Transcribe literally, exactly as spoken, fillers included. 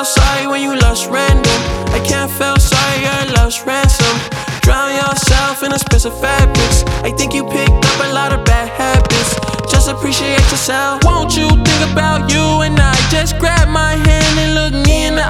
feel sorry when you lost random. I can't feel sorry, your love's ransom. Drown yourself in expensive fabrics. I think you picked up a lot of bad habits. Just appreciate yourself. Won't you think about you and I? Just grab my hand and look me in the